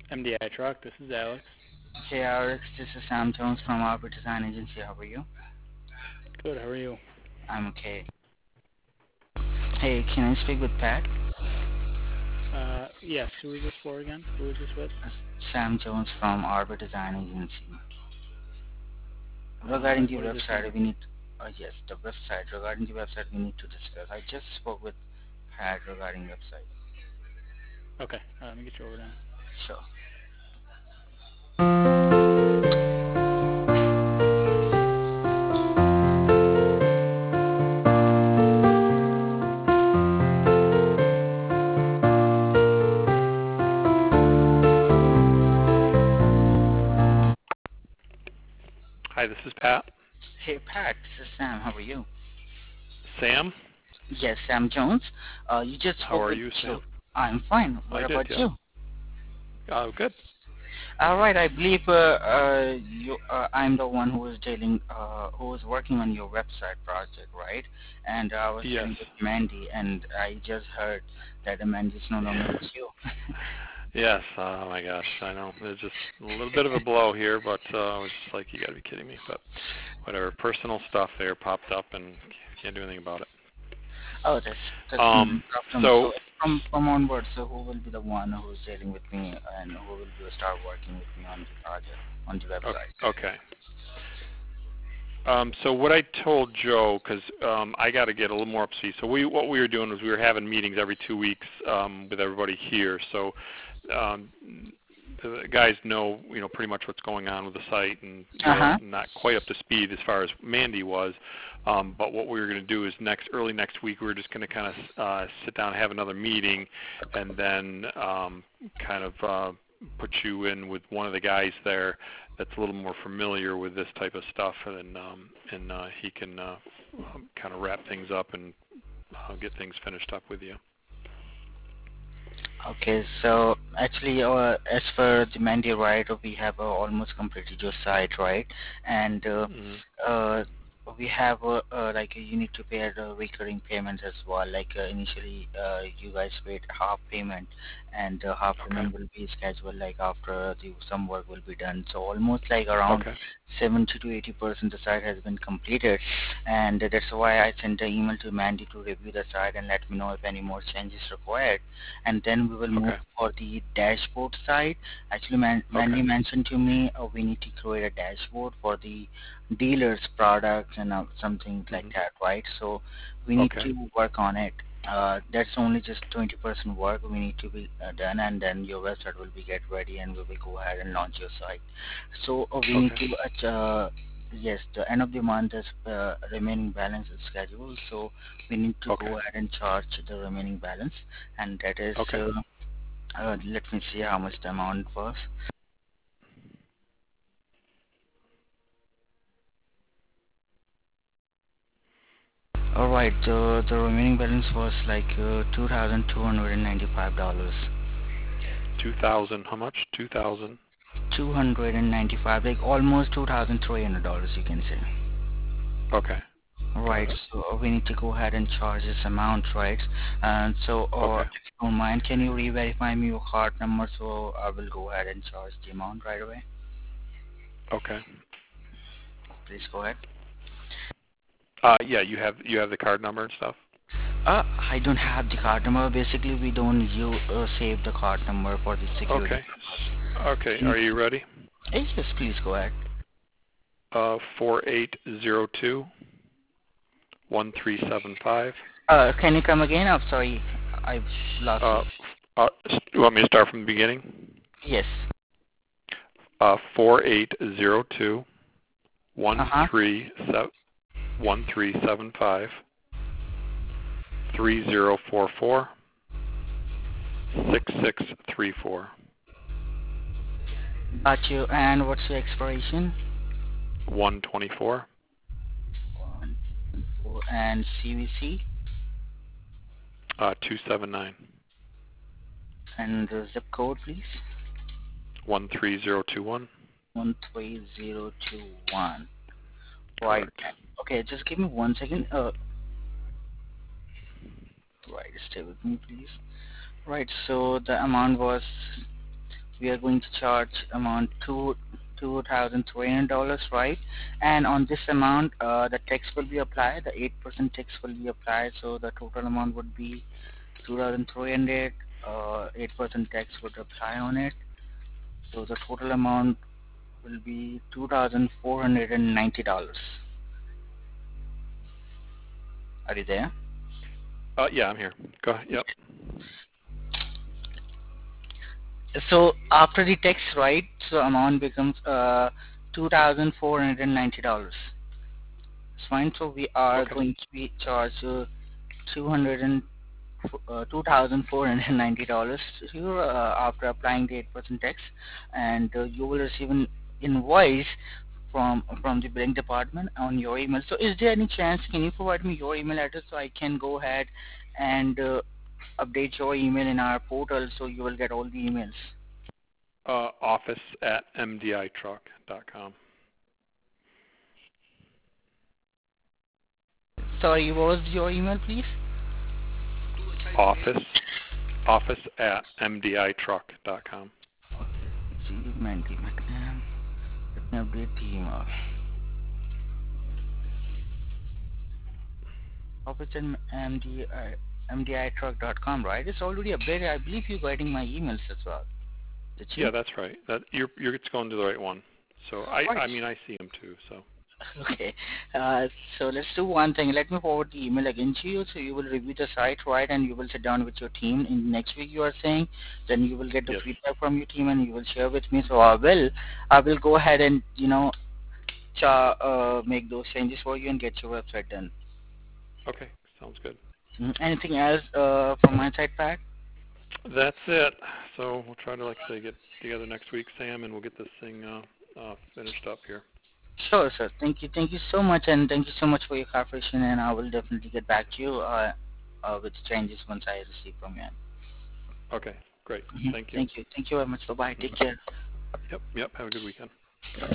MDI Truck, this is Alex. Hey Alex, this is Sam Jones from Arbor Design Agency. How are you? Good, how are you? I'm okay. Hey, can I speak with Pat? Yes, who is this for again? Who is this with? Sam Jones from Arbor Design Agency. Regarding the What is this website, in? yes, the website. Regarding the website, we need to discuss. I just spoke with Pat regarding website. Okay, let me get you over there. Sure. Hi, this is Pat. Hey Pat, this is Sam. How are you? Sam? Yes, Sam Jones. You just How spoke are with you, Joe. Sam? I'm fine. I What did, about yeah. you? Good. All right, I believe I'm the one who is who is working on your website project, right? And I was Yes. dealing with Mandy, and I just heard that Mandy's no longer with you. Yes, oh my gosh, I know. It's just a little bit of a blow here, but I was just like, you gotta be kidding me. But whatever, personal stuff there popped up and can't do anything about it. Oh, that's no problem. So, So from onward, so who will be the one who is dealing with me, and who will be start working with me on the project, on the website? okay. So what I told Joe, because I got to get a little more up to speed. So what we were doing was we were having meetings every 2 weeks with everybody here. So um, the guys know, pretty much what's going on with the site, and they're not quite up to speed as far as Mandy was. But what we were going to do is early next week, we were just going to kind of sit down and have another meeting, and then kind of put you in with one of the guys there that's a little more familiar with this type of stuff, and he can kind of wrap things up and get things finished up with you. Okay, so actually, as for the Mandy, right, we have almost completed your site, right? And we have like you need to pay the recurring payments as well. Like initially, you guys paid half payment, and half Okay. payment will be scheduled like after some work will be done. So almost like around Okay. 70 to 80% the site has been completed, and that's why I sent an email to Mandy to review the site and let me know if any more changes required, and then we will move Okay. for the dashboard side. Actually, Mandy Okay. mentioned to me we need to create a dashboard for the dealers' products and something like that, right? So we need Okay. to work on it. That's only just 20% work we need to be done, and then your website will be get ready, and we will go ahead and launch your site. So we need Okay. to yes, the end of the month is remaining balance is scheduled, so we need to Okay. go ahead and charge the remaining balance, and that is Okay. let me see how much the amount was. All right, the remaining balance was like $2,295. 2,000. How much? 2,000. 295, like almost $2,300, you can say. Okay. Got Right, it. so we need to go ahead and charge this amount, right? And so, Okay. if you don't mind, can you re-verify me your card number so I will go ahead and charge the amount right away? Okay. Please go ahead. Yeah, you have the card number and stuff. I don't have the card number. Basically, we don't save the card number for the security Okay. purpose. Okay. Can Are you ready? yes, please go ahead. 4802 1375. Can you come again? I'm sorry, I've lost you. You want me to start from the beginning? Yes. 4802 1375 3044 6634. Got you. And what's your expiration? 124. And CVC 279. and the zip code, please. 13021. 13021. Right. Correct. Okay, just give me 1 second. Right, stay with me, please. Right, so the amount was we are going to charge amount $2,300, right? And on this amount, the tax will be applied. The 8% tax will be applied, so the total amount would be 2,300. 8% tax would apply on it, so the total amount will be $2,490. Are you there? Yeah, I'm here. Go ahead. Yep. So after the tax, right, so amount becomes $2,490. It's fine. So we are Okay. going to be charged 200 and $2,490 here after applying the 8% tax, and you will receive an invoice from the billing department on your email. So is there any chance, can you provide me your email address so I can go ahead and update your email in our portal so you will get all the emails? Office@mditruck.com. Sorry, what was your email, please? Office@mditruck.com. Mandy McNam. Let me update the email. office@mditruck.com, right? It's already updated. I believe you're getting my emails as well. Did you? Yeah, that's right. That you're it's going to the right one. So I Right. mean I see them too. So Okay. So let's do one thing. Let me forward the email again to you, so you will review the site, right, and you will sit down with your team in next week, you are saying. Then you will get the yes. feedback from your team and you will share with me. So I will go ahead and, make those changes for you and get your website done. Okay, sounds good. Anything else from my side, Pat? That's it. So we'll try to, like I say, get together next week, Sam, and we'll get this thing finished up here. Sure, sir. Thank you. Thank you so much, and thank you so much for your cooperation, and I will definitely get back to you with changes once I receive from you. Okay, great. Thank you. Thank you. Thank you very much. Bye-bye. Take care. Yep. Have a good weekend.